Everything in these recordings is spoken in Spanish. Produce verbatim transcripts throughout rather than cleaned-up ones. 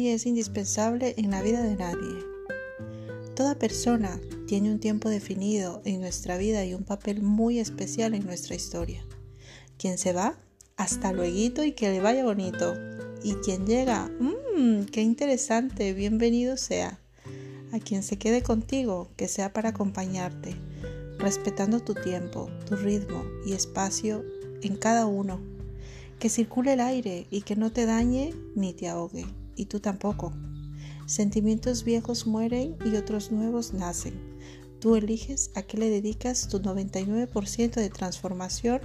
Nadie es indispensable en la vida de nadie. Toda persona tiene un tiempo definido en nuestra vida y un papel muy especial en nuestra historia. Quien se va, hasta luego y que le vaya bonito. Y quien llega, mmm, qué interesante, bienvenido sea. A quien se quede contigo, que sea para acompañarte, respetando tu tiempo, tu ritmo y espacio en cada uno. Que circule el aire y que no te dañe ni te ahogue, y tú tampoco. Sentimientos viejos mueren y otros nuevos nacen. Tú eliges a qué le dedicas tu noventa y nueve por ciento de transformación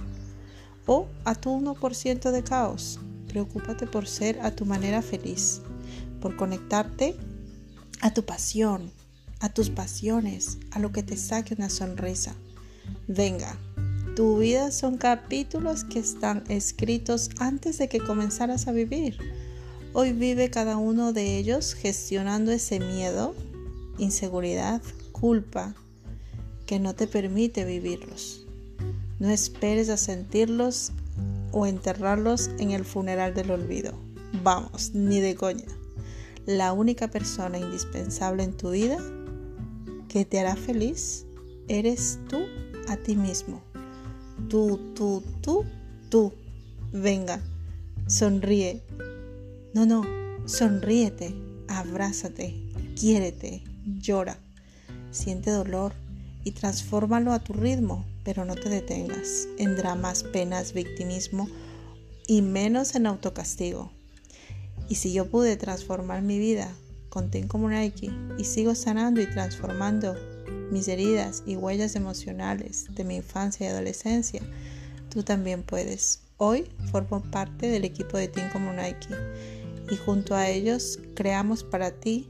o a tu uno por ciento de caos. Preocúpate por ser a tu manera feliz, por conectarte a tu pasión, a tus pasiones, a lo que te saque una sonrisa. Venga, tu vida son capítulos que están escritos antes de que comenzaras a vivir. Hoy vive cada uno de ellos gestionando ese miedo, inseguridad, culpa que no te permite vivirlos. No esperes a sentirlos o enterrarlos en el funeral del olvido. Vamos, ni de coña. La única persona indispensable en tu vida que te hará feliz eres tú a ti mismo. Tú, tú, tú, tú. Venga, sonríe. No, no, sonríete, abrázate, quiérete, llora. Siente dolor y transfórmalo a tu ritmo, pero no te detengas en dramas, penas, victimismo y menos en autocastigo. Y si yo pude transformar mi vida con Teen Community y sigo sanando y transformando mis heridas y huellas emocionales de mi infancia y adolescencia, tú también puedes. Hoy formo parte del equipo de Teen Community y junto a ellos creamos para ti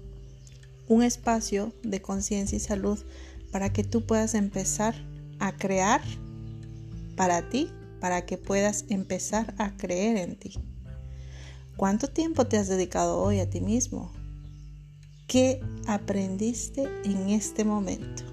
un espacio de conciencia y salud para que tú puedas empezar a crear para ti, para que puedas empezar a creer en ti. ¿Cuánto tiempo te has dedicado hoy a ti mismo? ¿Qué aprendiste en este momento?